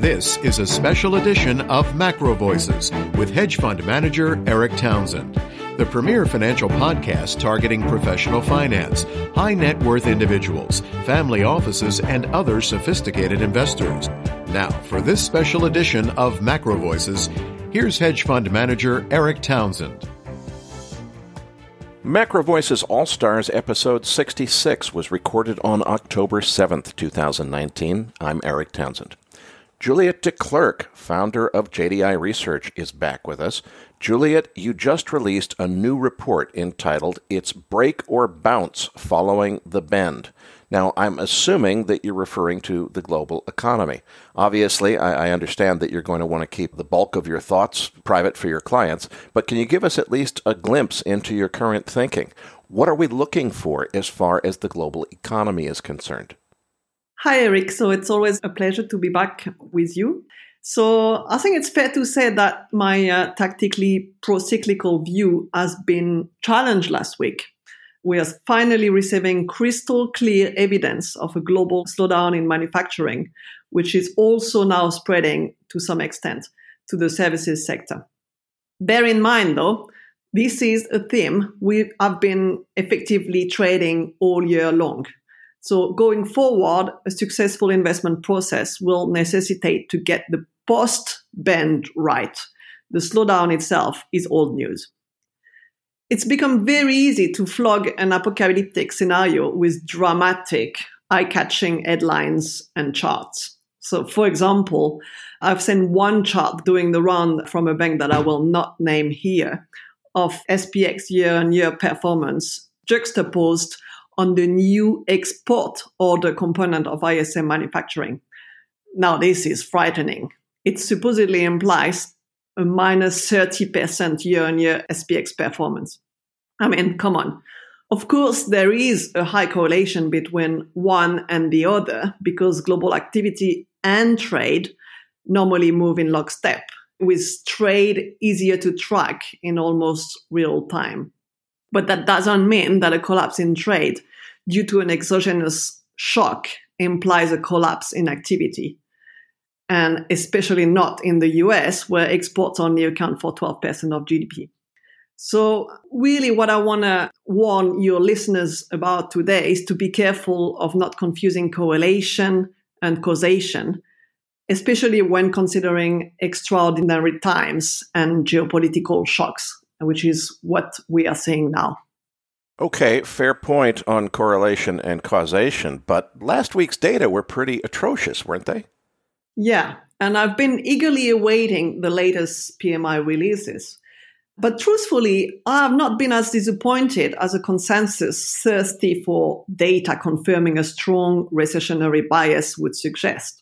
This is a special edition of Macro Voices with hedge fund manager Eric Townsend, the premier financial podcast targeting professional finance, high net worth individuals, family offices, and other sophisticated investors. Now, for this special edition of Macro Voices, here's hedge fund manager Eric Townsend. Macro Voices All-Stars episode 66 was recorded on October 7th, 2019. I'm Eric Townsend. Juliet de Klerk, founder of JDI Research, is back with us. Juliet, you just released a new report entitled It's Break or Bounce Following the Bend. Now, I'm assuming that you're referring to the global economy. Obviously, I understand that you're going to want to keep the bulk of your thoughts private for your clients, but can you give us at least a glimpse into your current thinking? What are we looking for as far as the global economy is concerned? Hi, Eric. So it's always a pleasure to be back with you. So I think it's fair to say that my tactically pro-cyclical view has been challenged last week. We are finally receiving crystal clear evidence of a global slowdown in manufacturing, which is also now spreading to some extent to the services sector. Bear in mind, though, this is a theme we have been effectively trading all year long. So going forward, a successful investment process will necessitate to get the post-bend right. The slowdown itself is old news. It's become very easy to flog an apocalyptic scenario with dramatic, eye-catching headlines and charts. So, for example, I've seen one chart doing the round from a bank that I will not name here of SPX year-on-year performance juxtaposed on the new export order component of ISM manufacturing. Now, this is frightening. It supposedly implies a minus 30% year-on-year SPX performance. I mean, come on. Of course, there is a high correlation between one and the other because global activity and trade normally move in lockstep, with trade easier to track in almost real time. But that doesn't mean that a collapse in trade due to an exogenous shock implies a collapse in activity. And especially not in the US, where exports only account for 12% of GDP. So really what I want to warn your listeners about today is to be careful of not confusing correlation and causation, especially when considering extraordinary times and geopolitical shocks, which is what we are seeing now. Okay, fair point on correlation and causation, but last week's data were pretty atrocious, weren't they? Yeah, and I've been eagerly awaiting the latest PMI releases. But truthfully, I have not been as disappointed as a consensus thirsty for data confirming a strong recessionary bias would suggest.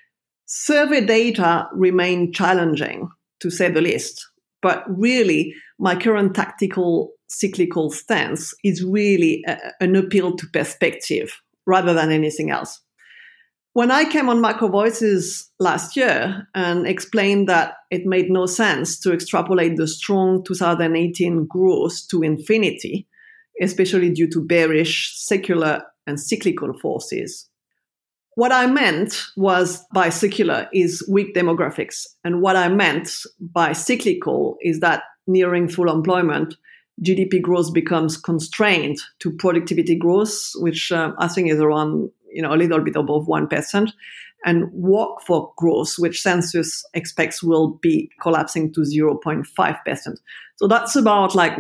Survey data remain challenging, to say the least. But really, my current tactical cyclical stance is really an appeal to perspective rather than anything else. When I came on Macro Voices last year and explained that it made no sense to extrapolate the strong 2018 growth to infinity, especially due to bearish secular and cyclical forces, what I meant was by secular is weak demographics. And what I meant by cyclical is that nearing full employment, GDP growth becomes constrained to productivity growth, which I think is around a little bit above 1%, and workforce growth, which census expects will be collapsing to 0.5%. So that's about like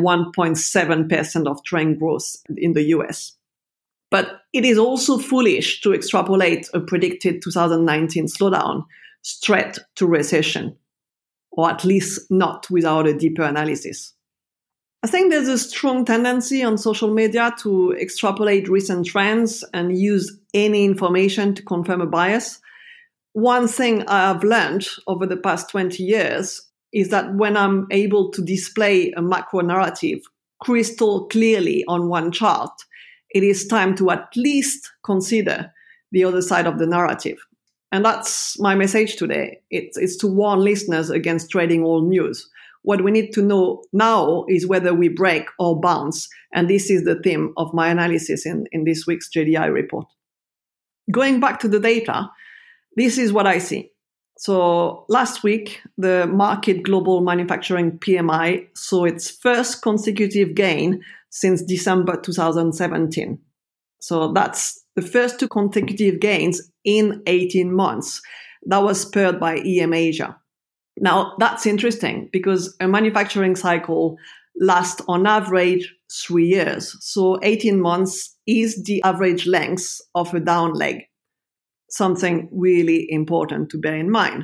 1.7% of trend growth in the US. But it is also foolish to extrapolate a predicted 2019 slowdown straight to recession, or at least not without a deeper analysis. I think there's a strong tendency on social media to extrapolate recent trends and use any information to confirm a bias. One thing I have learned over the past 20 years is that when I'm able to display a macro narrative crystal clearly on one chart, it is time to at least consider the other side of the narrative. And that's my message today. It's to warn listeners against trading all news. What we need to know now is whether we break or bounce. And this is the theme of my analysis in this week's JDI report. Going back to the data, this is what I see. So last week, the market global manufacturing PMI saw its first consecutive gain since December 2017. So that's the first two consecutive gains in 18 months. That was spurred by EM Asia. Now, that's interesting because a manufacturing cycle lasts on average 3 years. So 18 months is the average length of a down leg. Something really important to bear in mind.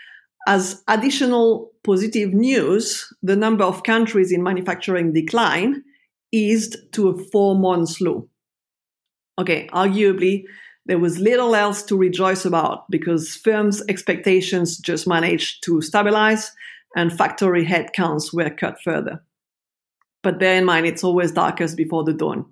As additional positive news, the number of countries in manufacturing decline eased to a 4-month low. Okay, arguably, there was little else to rejoice about because firms' expectations just managed to stabilize and factory headcounts were cut further. But bear in mind, it's always darkest before the dawn.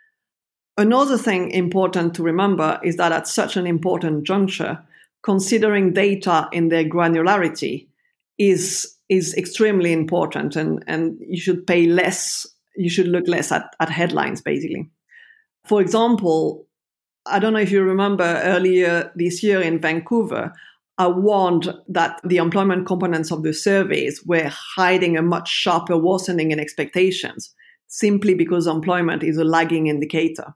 Another thing important to remember is that at such an important juncture, considering data in their granularity is extremely important, and you should pay less, you should look less at headlines, basically. For example, I don't know if you remember earlier this year in Vancouver, I warned that the employment components of the surveys were hiding a much sharper worsening in expectations, simply because employment is a lagging indicator.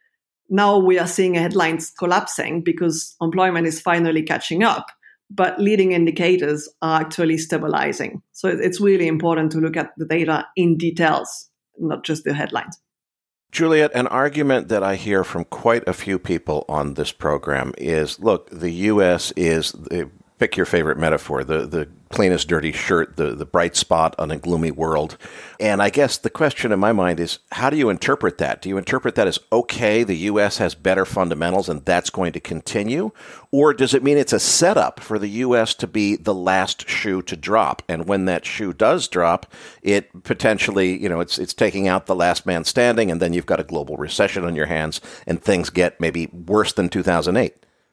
Now we are seeing headlines collapsing because employment is finally catching up, but leading indicators are actually stabilizing. So it's really important to look at the data in details, not just the headlines. Juliet, an argument that I hear from quite a few people on this program is, look, the U.S. is, pick your favorite metaphor, the cleanest dirty shirt, the bright spot on a gloomy world. And I guess the question in my mind is, how do you interpret that? Do you interpret that as, okay, the U.S. has better fundamentals and that's going to continue? Or does it mean it's a setup for the U.S. to be the last shoe to drop? And when that shoe does drop, it potentially, it's taking out the last man standing, and then you've got a global recession on your hands and things get maybe worse than 2008?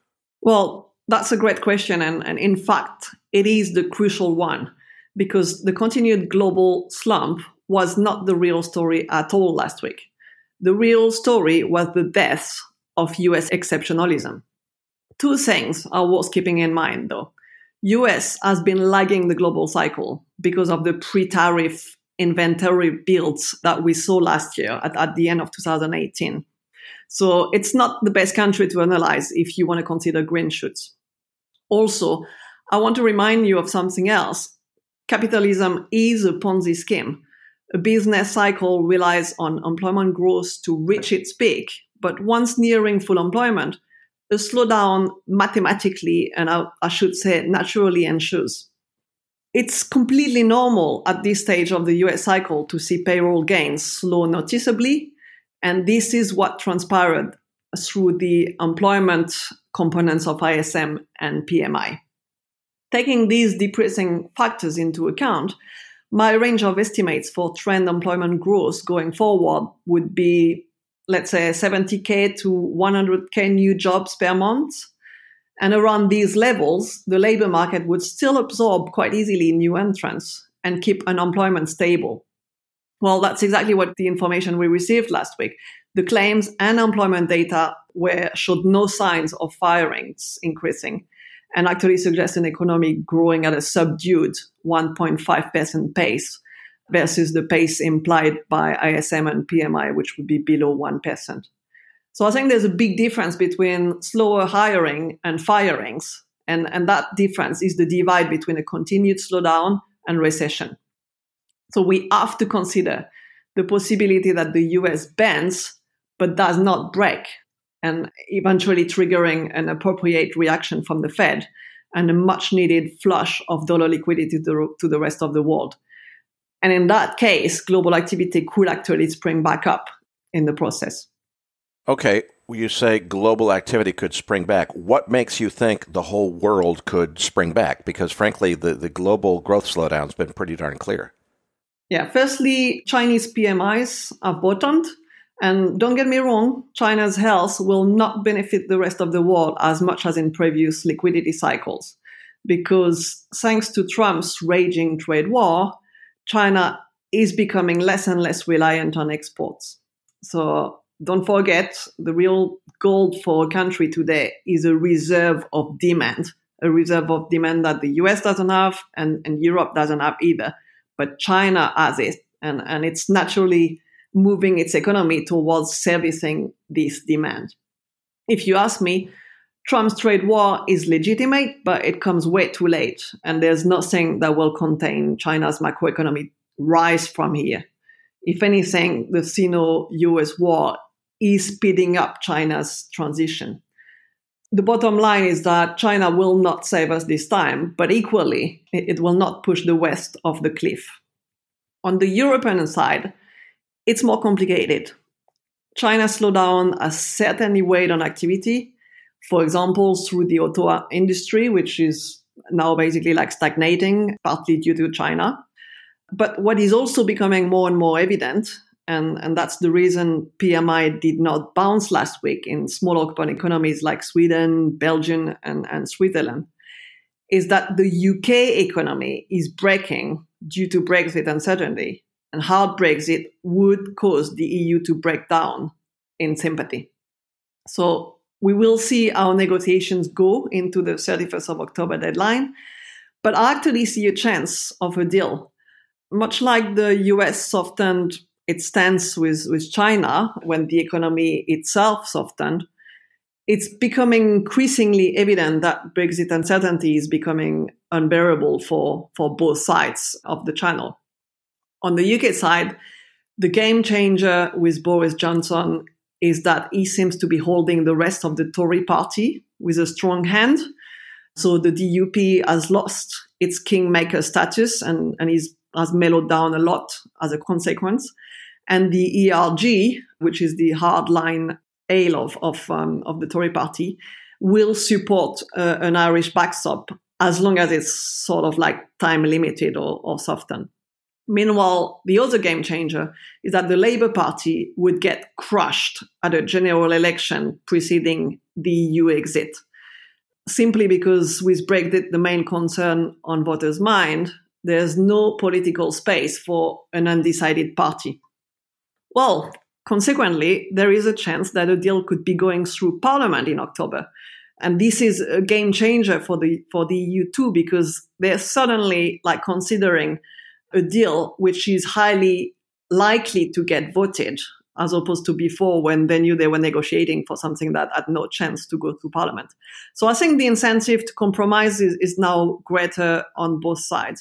Well, that's a great question. And in fact, it is the crucial one because the continued global slump was not the real story at all last week. The real story was the death of US exceptionalism. Two things are worth keeping in mind, though. US has been lagging the global cycle because of the pre-tariff inventory builds that we saw last year at the end of 2018. So it's not the best country to analyze if you want to consider green shoots. Also, I want to remind you of something else. Capitalism is a Ponzi scheme. A business cycle relies on employment growth to reach its peak, but once nearing full employment, a slowdown mathematically, and I should say naturally, ensues. It's completely normal at this stage of the US cycle to see payroll gains slow noticeably, and this is what transpired through the employment components of ISM and PMI. Taking these depressing factors into account, my range of estimates for trend employment growth going forward would be, let's say, 70K to 100K new jobs per month. And around these levels, the labor market would still absorb quite easily new entrants and keep unemployment stable. Well, that's exactly what the information we received last week. The claims and employment data showed no signs of firings increasing and actually suggest an economy growing at a subdued 1.5% pace versus the pace implied by ISM and PMI, which would be below 1%. So I think there's a big difference between slower hiring and firings, and that difference is the divide between a continued slowdown and recession. So we have to consider the possibility that the US bends but does not break, and eventually triggering an appropriate reaction from the Fed and a much-needed flush of dollar liquidity to the rest of the world. And in that case, global activity could actually spring back up in the process. Okay, you say global activity could spring back. What makes you think the whole world could spring back? Because frankly, the global growth slowdown has been pretty darn clear. Yeah, firstly, Chinese PMIs have bottomed. And don't get me wrong, China's health will not benefit the rest of the world as much as in previous liquidity cycles, because thanks to Trump's raging trade war, China is becoming less and less reliant on exports. So don't forget, the real goal for a country today is a reserve of demand, a reserve of demand that the US doesn't have and Europe doesn't have either. But China has it, and it's naturally moving its economy towards servicing this demand. If you ask me, Trump's trade war is legitimate, but it comes way too late, and there's nothing that will contain China's macroeconomic rise from here. If anything, the Sino-US war is speeding up China's transition. The bottom line is that China will not save us this time, but equally, it will not push the West off the cliff. On the European side, it's more complicated. China's slowdown has certainly weighed on activity, for example, through the auto industry, which is now basically like stagnating, partly due to China. But what is also becoming more and more evident, and that's the reason PMI did not bounce last week in small open economies like Sweden, Belgium, and Switzerland, is that the UK economy is breaking due to Brexit uncertainty. And hard Brexit would cause the EU to break down in sympathy. So we will see how negotiations go into the 31st of October deadline, but I actually see a chance of a deal. Much like the US softened its stance with China when the economy itself softened, it's becoming increasingly evident that Brexit uncertainty is becoming unbearable for both sides of the channel. On the UK side, the game changer with Boris Johnson is that he seems to be holding the rest of the Tory party with a strong hand. So the DUP has lost its kingmaker status and has mellowed down a lot as a consequence. And the ERG, which is the hardline ale of the Tory party, will support an Irish backstop as long as it's sort of like time limited or softened. Meanwhile, the other game changer is that the Labour Party would get crushed at a general election preceding the EU exit, simply because with Brexit the main concern on voters' mind, there's no political space for an undecided party. Well, consequently, there is a chance that a deal could be going through Parliament in October. And this is a game changer for the EU too, because they're suddenly like considering a deal which is highly likely to get voted, as opposed to before when they knew they were negotiating for something that had no chance to go through Parliament. So I think the incentive to compromise is now greater on both sides.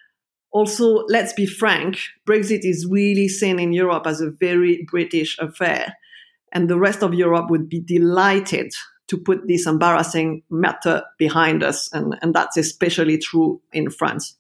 Also, let's be frank, Brexit is really seen in Europe as a very British affair, and the rest of Europe would be delighted to put this embarrassing matter behind us, and that's especially true in France.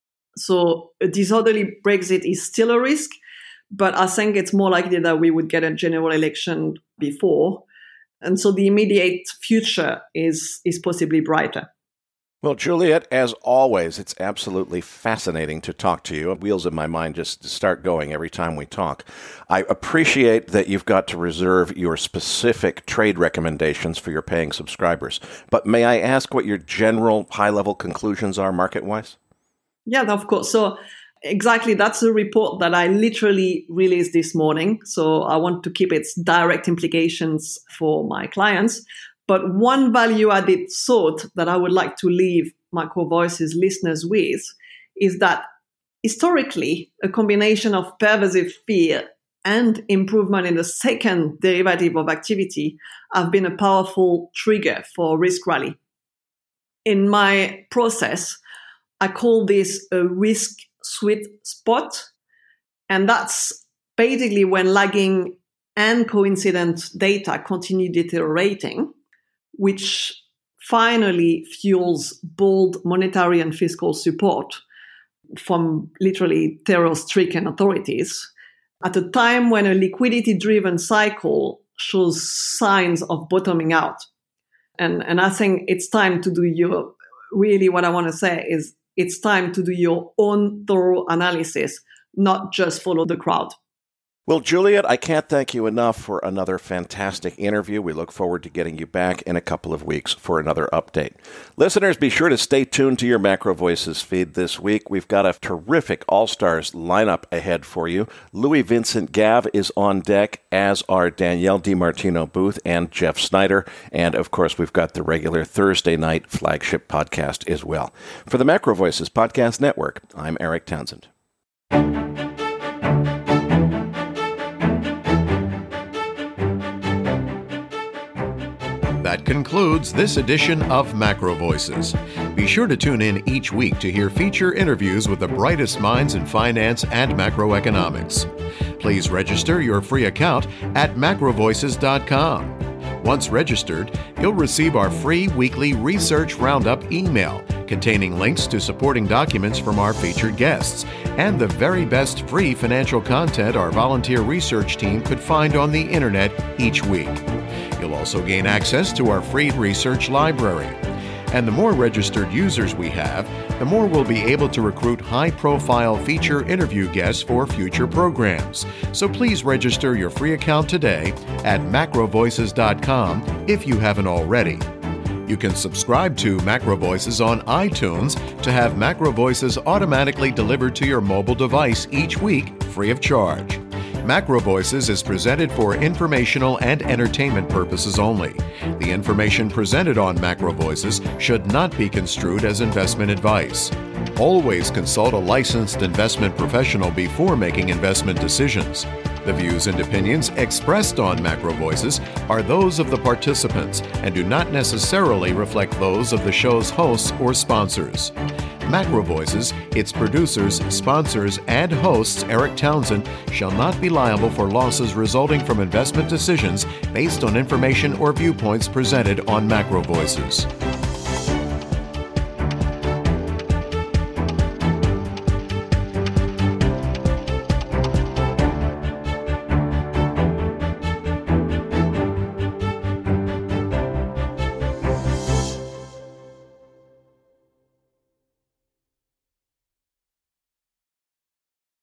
So a disorderly Brexit is still a risk, but I think it's more likely that we would get a general election before. And so the immediate future is possibly brighter. Well, Juliet, as always, it's absolutely fascinating to talk to you. Wheels in my mind just start going every time we talk. I appreciate that you've got to reserve your specific trade recommendations for your paying subscribers. But may I ask what your general high-level conclusions are market-wise? Yeah, of course. So exactly, that's a report that I literally released this morning. So I want to keep its direct implications for my clients. But one value-added thought that I would like to leave MacroVoices listeners with is that historically, a combination of pervasive fear and improvement in the second derivative of activity have been a powerful trigger for risk rally. In my process, I call this a risk sweet spot. And that's basically when lagging and coincident data continue deteriorating, which finally fuels bold monetary and fiscal support from literally terror-stricken authorities at a time when a liquidity-driven cycle shows signs of bottoming out. And I think it's time to do really what I want to say is it's time to do your own thorough analysis, not just follow the crowd. Well, Juliet, I can't thank you enough for another fantastic interview. We look forward to getting you back in a couple of weeks for another update. Listeners, be sure to stay tuned to your Macro Voices feed this week. We've got a terrific All-Stars lineup ahead for you. Louis Vincent Gav is on deck, as are Danielle DiMartino Booth and Jeff Snyder. And, of course, we've got the regular Thursday night flagship podcast as well. For the Macro Voices Podcast Network, I'm Eric Townsend. That concludes this edition of Macro Voices. Be sure to tune in each week to hear feature interviews with the brightest minds in finance and macroeconomics. Please register your free account at macrovoices.com. Once registered, you'll receive our free weekly Research Roundup email containing links to supporting documents from our featured guests and the very best free financial content our volunteer research team could find on the internet each week. You'll also gain access to our free research library. And the more registered users we have, the more we'll be able to recruit high-profile feature interview guests for future programs. So please register your free account today at macrovoices.com if you haven't already. You can subscribe to Macro Voices on iTunes to have Macro Voices automatically delivered to your mobile device each week free of charge. Macro Voices is presented for informational and entertainment purposes only. The information presented on Macro Voices should not be construed as investment advice. Always consult a licensed investment professional before making investment decisions. The views and opinions expressed on Macro Voices are those of the participants and do not necessarily reflect those of the show's hosts or sponsors. Macro Voices, its producers, sponsors, and hosts, Eric Townsend, shall not be liable for losses resulting from investment decisions based on information or viewpoints presented on Macro Voices.